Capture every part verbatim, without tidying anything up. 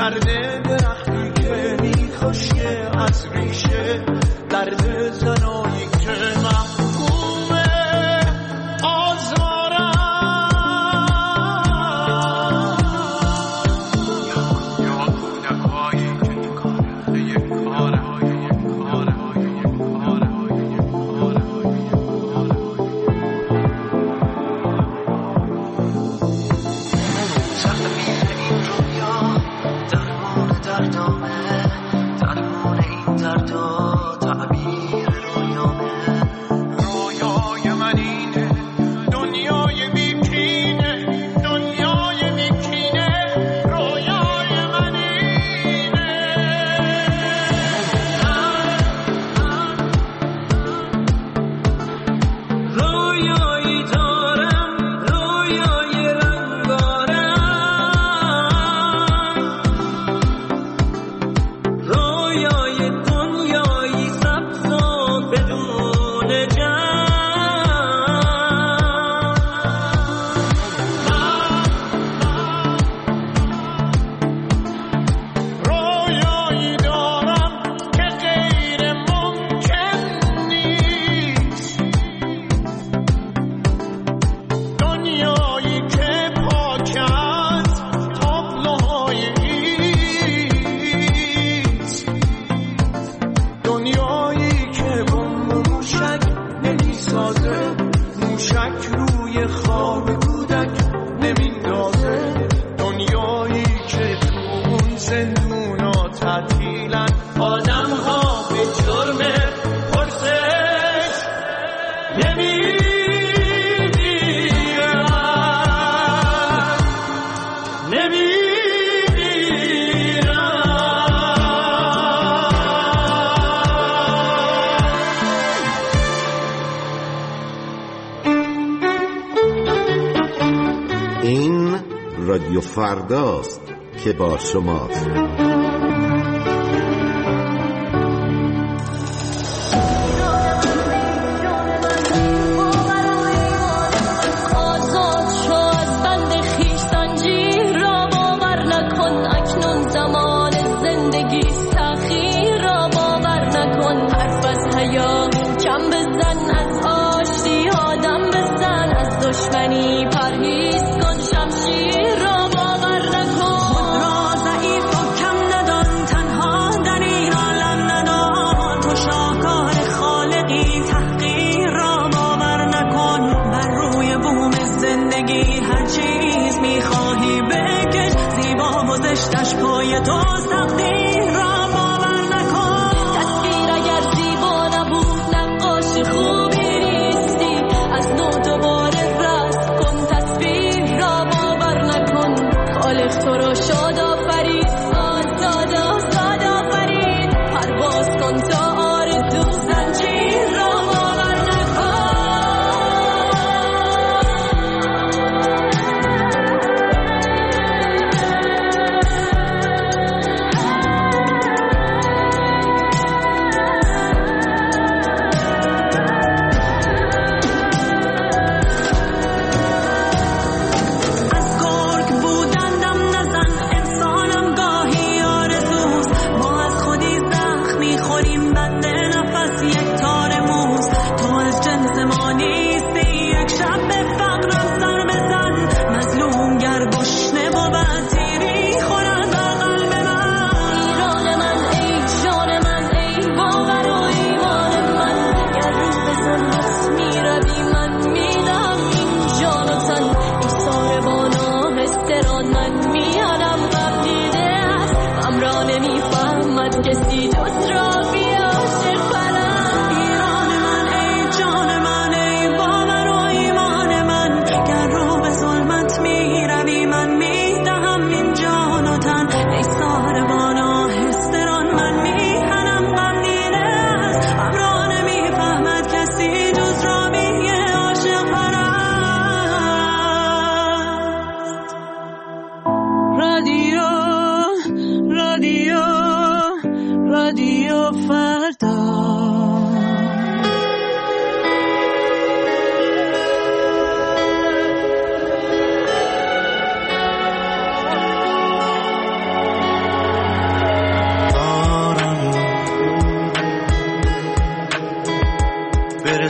درد درختی که میخوشه از ریشه، درد زنایی که محکومه آزارم. یا کودکایی که تو کاره یک کاره یک کاره یک کاره رادیو فرداست که با شماست.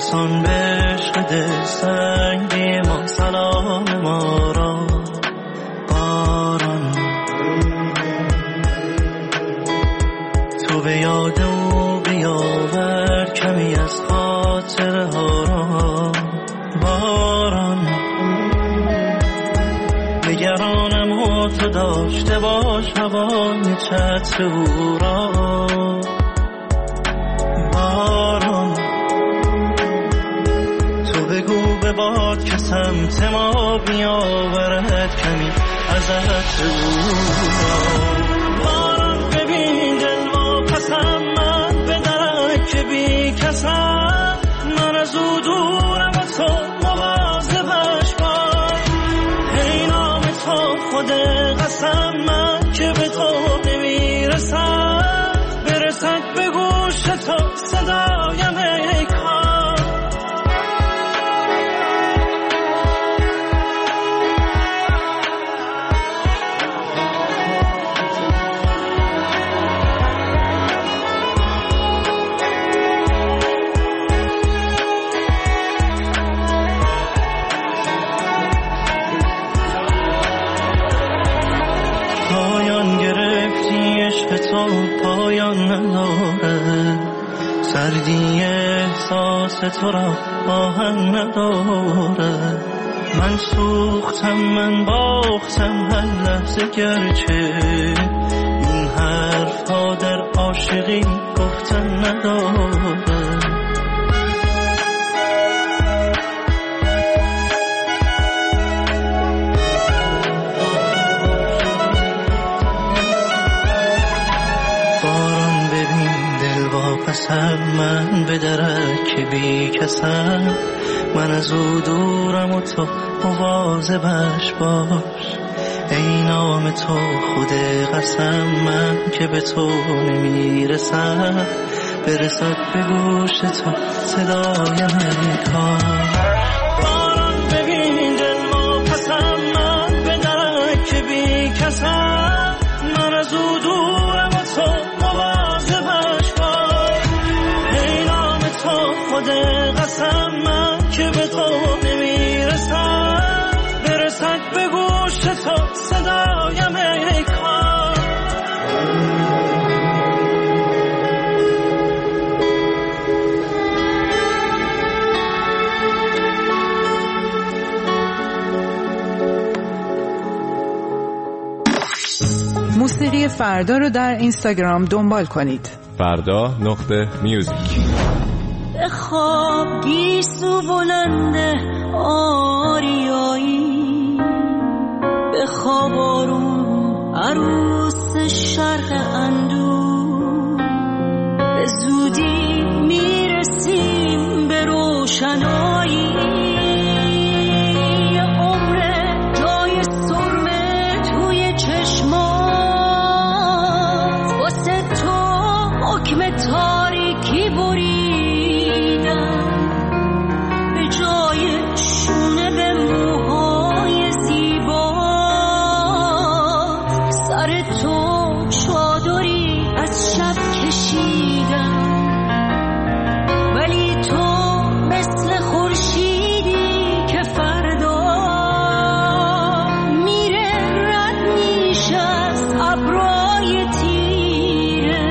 برسان به عشق دل سنگی ما سلام ما را. باران تو به یاد و بیاور کمی از خاطره ها را. باران نگرانم و تو داشته باش هوای چتر او را. باران تو بگو به باد که سمت ما بیاورد کمی از عطر او را. باران ببین دل واپسم من به درک بی کسم، من از او دورم و تو مواظبش باش. ای نام تو خود قسم من که به تو نمیرسم، برسد به گوش تو صدایم ای کار. پایان گرفتی عشق تو پایان نداره، سردی احساس تو را آهن نداره. من سوختم من باختم هر لحظه، گرچه این حرف ها در عاشقی گفتن نداره. واپسم من به درک بی کسم، من از او دورم و تو مواظبش باش. ای نام تو خود قسم من که به تو نمیرسم، برسد به گوش تو صدایم ای کار. باران ببین دل واپسم من به درک بی کسم، من از او دورم و تو مواظبش باش. ای نام تو خود قسم من که به تو نمیرسم، برسد به گوش تو صدایم ای کار. موسیقی فردا رو در اینستاگرام دنبال کنید. فردا نقطه میوزیک. به خواب گیسو بلنده آریایی، به خواب آروم عروس شرق اندو، به زودی میرسیم به روشنایی. تاریکی بریدم به جای شونه به موهای زیبا، سر تو چادری از شب کشیدم، ولی تو مثل خورشیدی که فردا میره رد میشه از ابرای تیره.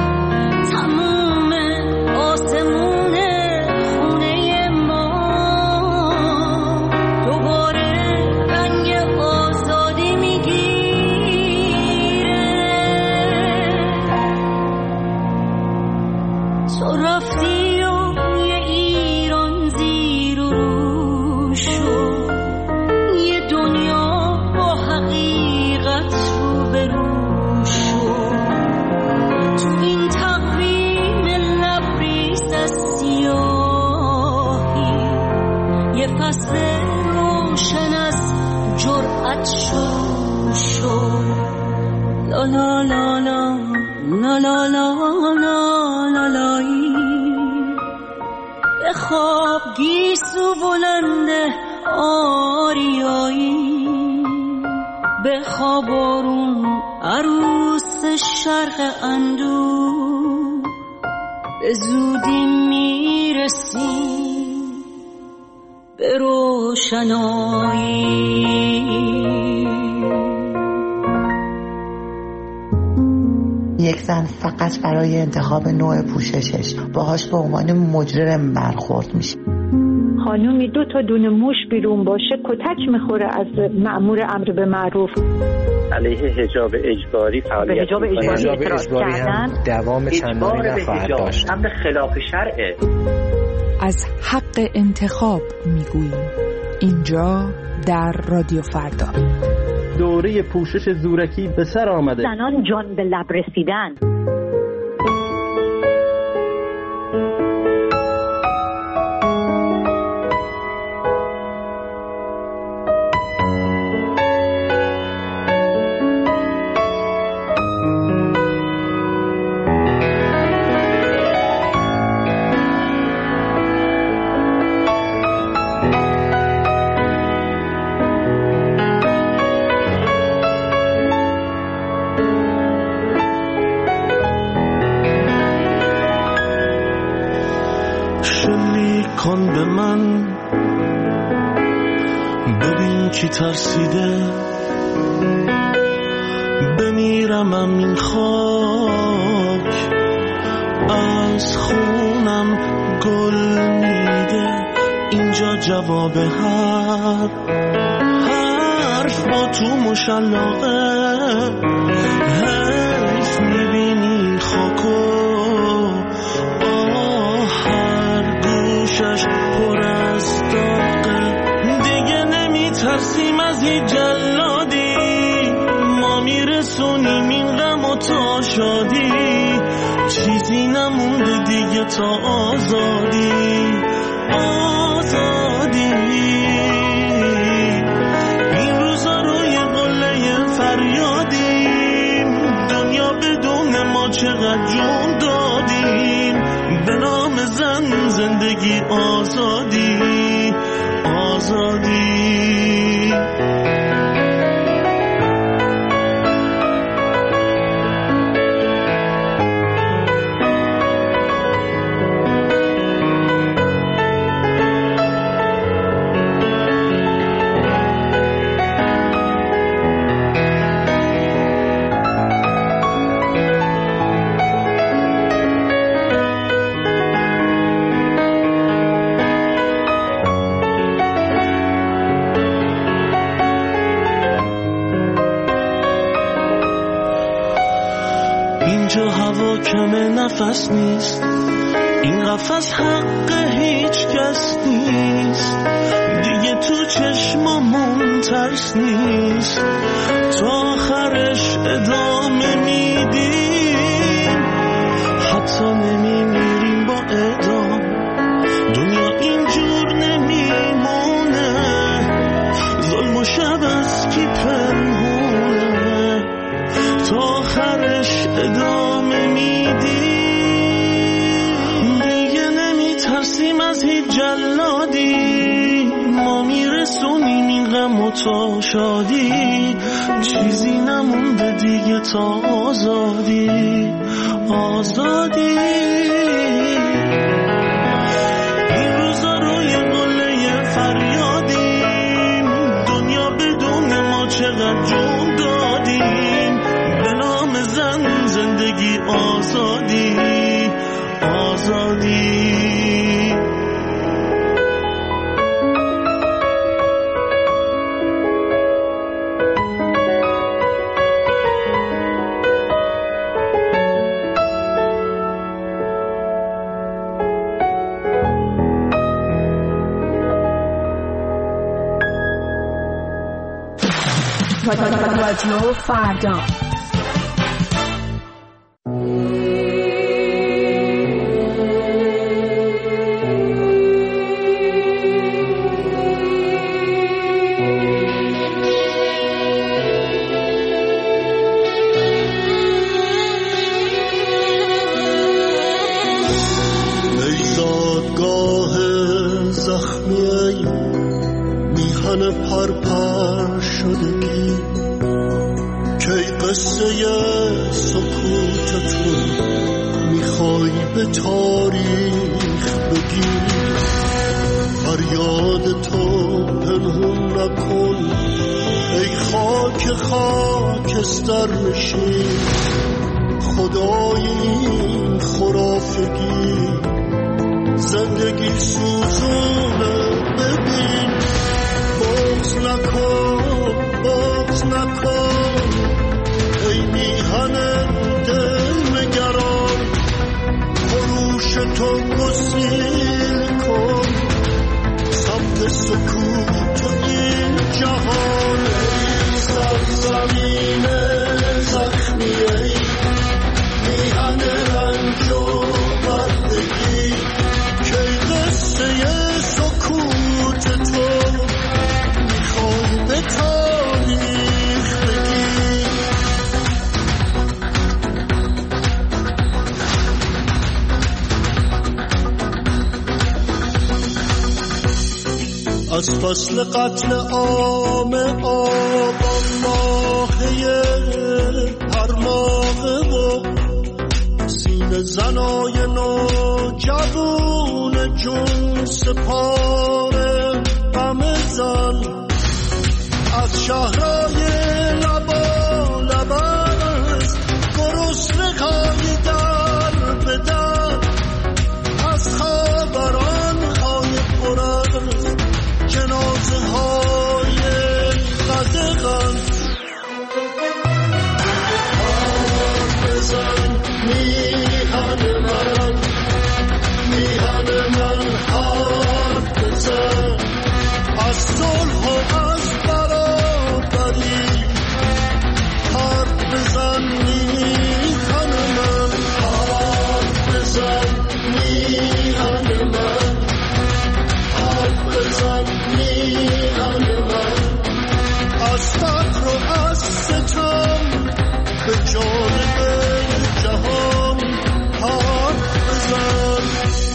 لا لا لا لا لا لا لا لا لایی، به خواب گیسو بلنده آریایی، به خواب آروم عروس شرق اندو، به زودی میرسیم به روشنایی. یک زن فقط برای انتخاب نوع پوششش باهاش به عنوان مجرم برخورد میشه. خانومی دو تا دونه موش بیرون باشه کتک میخوره از مأمور امر به معروف. علیه حجاب اجباری فعالیت حجاب اجباری اعتراض کردن دوام چندانی نخواهد داشت. امر خلاف شرعه. از حق انتخاب میگوییم اینجا در رادیو فردا. دوره پوشش زورکی به سر آمده. زنان جان به لب رسیدن. کن به من ببین کی ترسیده، بمیرمم این خاک از خونم گل میده. اینجا جواب هر حرف با تو مشلقه. حیف میبینی خاکو پر از داغه. دیگه نمیترسیم از هیچ جلادی، ما میرسونیم این غم و تا شادی. چیزی نمونده دیگه تا آزادی، آزادی. این روزا روی قله فریادیم، دنیا بدون ما چقدر جون دادیم. به نام زن زندگی آزادی، آزادی. اینجا هوا کم نفس نیست، این قفس حق هیچ کس نیست. دیگه تو چشمامون ترس نیست، تا آخرش ادامه میدیم. حتی نمیمیریم با ادام، دنیا اینجور نمیمونه. ظلم و شب از کی پنهونه، تا آخرش ادامه میدیم. دیگه نمیترسیم از هیچ جلادی، ما میرسونیم این غم و تا شادی. چیزی نمونده دیگه تا آزادی، آزادی. این روزا روی قله فریادیم، دنیا بدون ما چقدر جون دادیم. به نام زن زندگی آزادی، آزادی. رادیو فردا. پرپر شدگی کی قصه سکوتتون میخوای به تاریخ بگی. فریاد خودتو پنهون نکن، ای خاک خاکستر نشین، خدای این خرافگی زندگی سوزونه. ببین بغض نکن بغض نکن، ای میهن دل نگران، خروش تو گسیل کن سمت سکوت و این جهان. ای سرزمین زخمی، ای میهن رنج و بردگی، که قصه سکوت تو میخوای به تاریخ بگی. از فصل قتل عام آبان ماهی هر ماهه و سینه زنای نوجوون جون سپاره غم زن، از شهرهای لبا لبرز گرسنه های در به در، از خبران های پرز جنازه های قدغن. حرف بزن میهن من، میهن من حرف بزن، از صلح و از برابری حرف بزن میهن من، حرف بزن میهن من، حرف بزن میهن من، از فقر و از ستم به جانب جهان حرف بزن.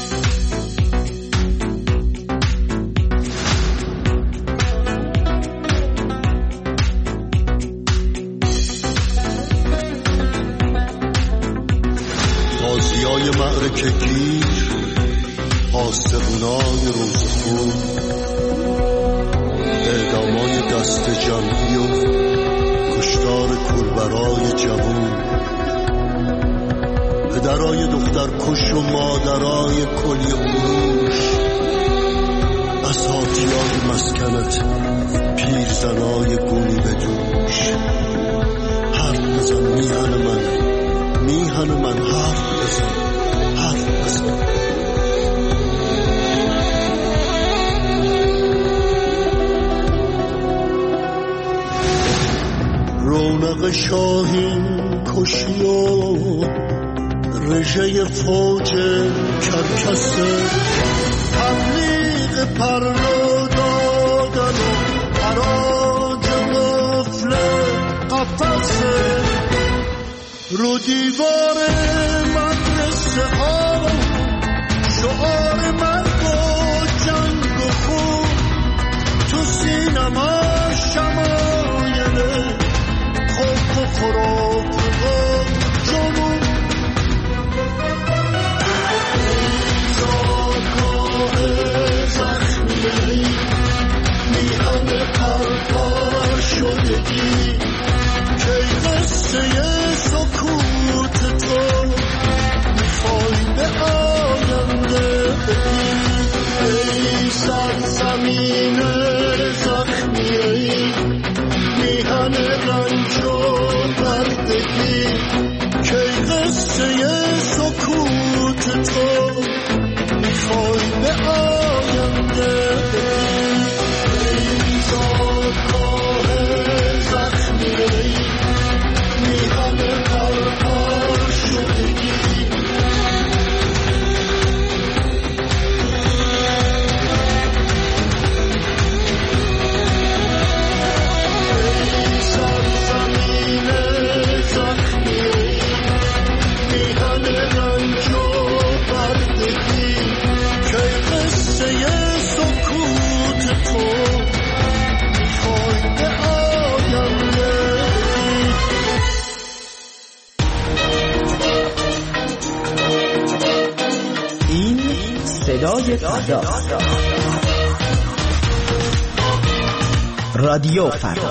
غازیای معرکه گیر، آستقونای روزخون، اعدامای دست جمعی و کشتار کولبرای جوون، پدرای دختر کش و مادرای کلی خروش، اساتیای مسکنت پیرزنای گونی بدوش. حرف بزن میهن من، میهن من حرف بزن، حرف بزن. رونق شاهین کشی و رژه فوج کرکسه، تبلیغ پرلو دادن و حراج قفل قفصه، رو دیوار مدرسه ها شعار مرگ و جنگ و خون، تو سینما شمایل خوف و خراب و جنون. ایزادگاه زخمی، میهن پرپر شدگی، که قصه سکوت تو میخوای به آینده بگی. ای سرزمین زخمی، ای میهن رنج و بردگی، که قصه سکوت تو میخوای به آینده بگی. ای زادگاه زخمی، ای میهن پرپر شدگی، صدای فردا. رادیو فردا.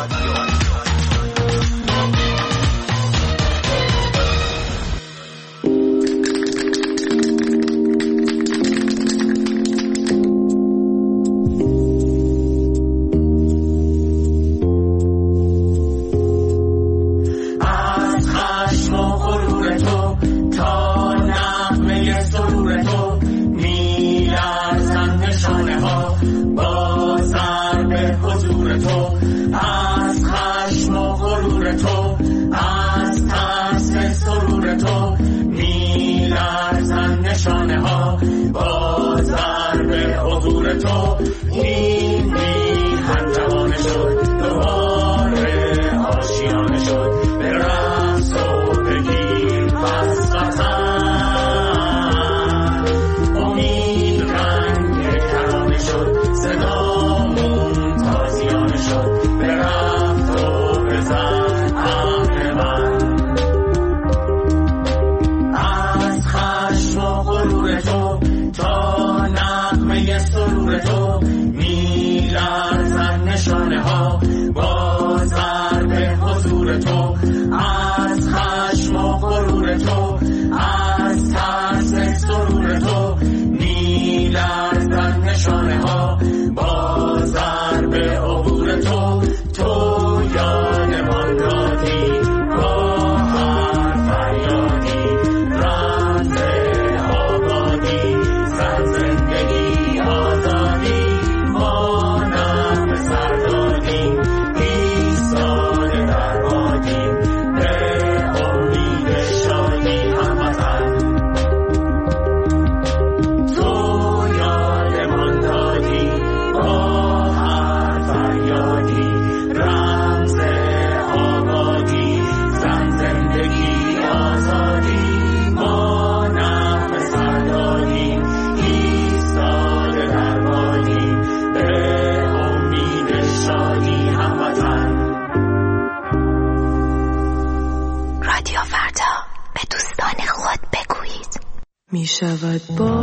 می شود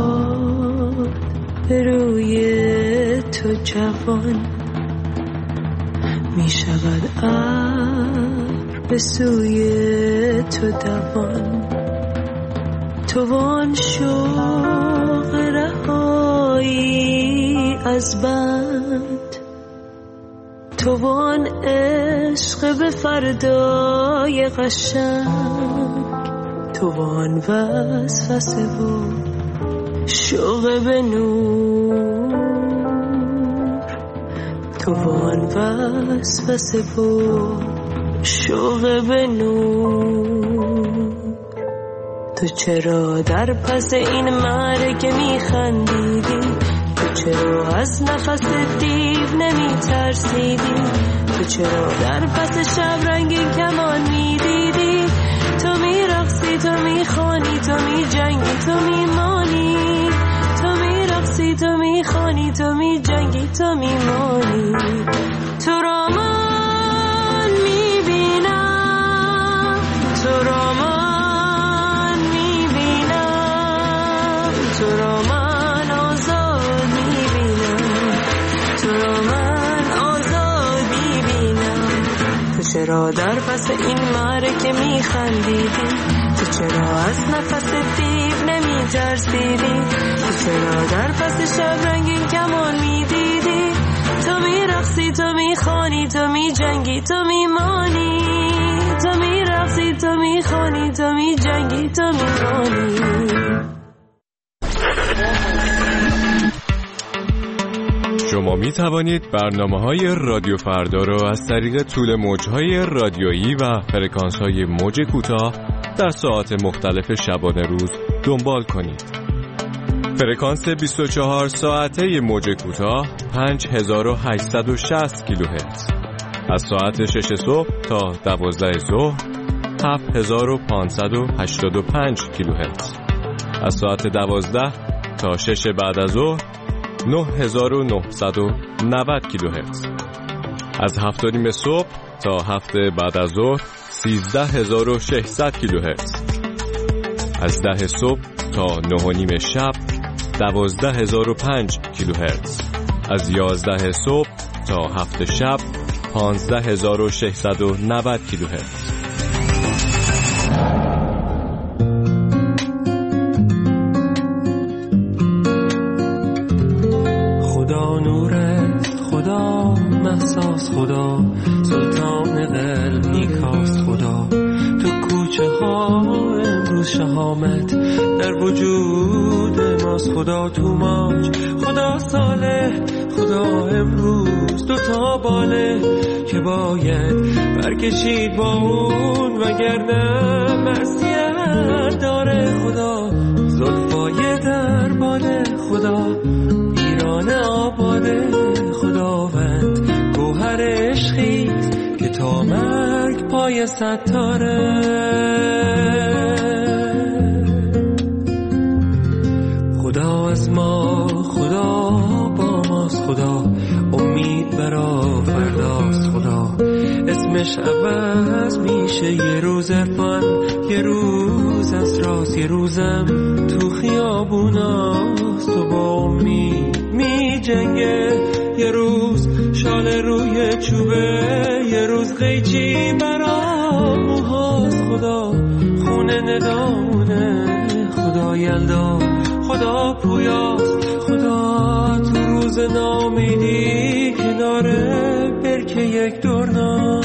باد به روی تو جوان، می شود ابر به سوی تو دوان، تو وان شوق رهایی از بند، تو وان عشق به فردای قشنگ، تو وان وسوسه و شوق به نور، تو وان وسوسه و شوق به نور. تو چرا در پس این مرگ میخندیدی؟ تو چرا از نفس دیو نمی ترسیدی؟ تو چرا در پس شب رنگین کمان میدیدی؟ تو میرقصی، تو میخوانی، تو میجنگی، تو میمانی، تو میرقصی، تو میخوانی، تو میجنگی، تو میمانی. تو را من میبینم، تو را من میبینم، تو را من آزاد میبینم، تو را من آزاد میبینم. تو چرا در پس این معرکه میخندیدی؟ تو چرا از نفس دیو نمی ترسیدی؟ تو چرا در پس شب رنگین کمان میدیدی؟ تو میرقصی، تو میخوانی، تو میجنگی، تو میمانی، تو میرقصی، تو میخوانی، تو میجنگی، تو میمانی. شما می توانید برنامه‌های رادیو فردا را از طریق طول موج‌های رادیویی و فرکانس‌های موج کوتاه در ساعات مختلف شبانه روز دنبال کنید. فرکانس بیست و چهار ساعته موج کوتاه پنج هزار و هشتصد و شصت کیلوهرتز، از ساعت شش صبح تا دوازده ظهر هفت هزار و پانصد و هشتاد و پنج کیلوهرتز، از ساعت دوازده تا شش بعد از ظهر نه هزار و نهصد و نود کیلوهرتز، از هفت و نیم صبح تا هفت بعد از ظهر سیزده هزار و ششصد کیلوهرتز، از ده صبح تا نه و نیم شب دوازده هزار و پنج کیلوهرتز، از یازده صبح تا هفت شب پانزده هزار و ششصد و نود کیلوهرتز. خدا نورت، خدا محساس، خدا سلطان قلب نیکاست، خدا تو کوچه ها امروز شهامت در وجود ماست، خدا تو ماج، خدا صالح، خدا امروز دو تا باله که باید برکشید با اون وگرنه معصیت داره، خدا زلفای در باله، خدا ایران آباده، خداوند گوهر عشقیست که تا مرگ پای ستاره، خدا از ما، خدا با ماست، خدا امید برا فرداست، خدا اسمش عوض میشه یه روز عرفان، یه روز اسراس، یه روزم تو خیابوناست، تو با امید می جنگه، یه روز شال روی چوبه، یه روز قیچی برا موهاست، خدا خونه ندامونه، خدا یلدا، خدا پویاست، خدا تو روز نامیدی کناره برکه یک دورنا.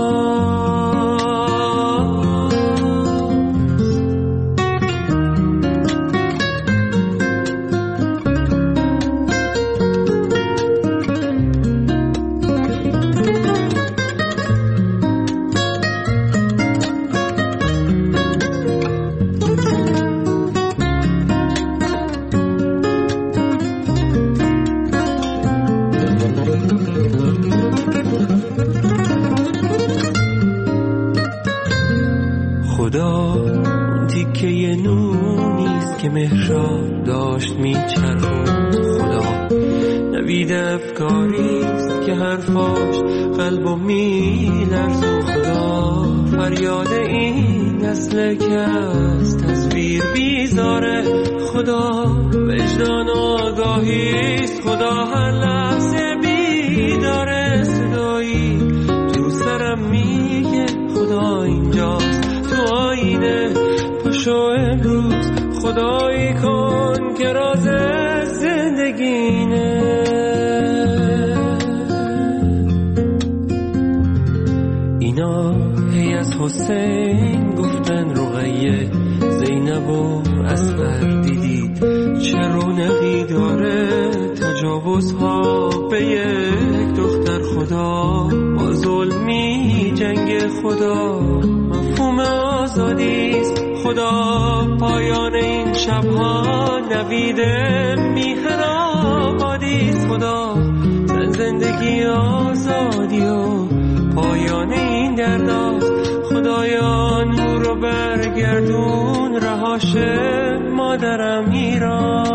خدا اون تیکه یه نونیست که مهراب داشت میچرخوند، خدا نوید افکاریست که حرفاش قلبو میلرزون، خدا فریاد این نسل که از تصویر بیزاره، خدا وجدان و آگاهیست، خدا هر لحظه بیداره، صدایی تو سرم میگه خدا اینجاست، تو آینه پشو امروز خدایی کن که راز زندگینه، اینا هی از حسین گفتن رقیه، زینب و اصغر دیدید چه رونقی داره، تجاوزها به یک دختر، خدا با ظلمی جنگ، خدا مفهوم آزادیست، خدا پایان این شبها نوید میهن آبادیست، خدا زن زندگی آزادی و پایان این درداست، خدایا نور رو برگردون رهاش مادرم ایران.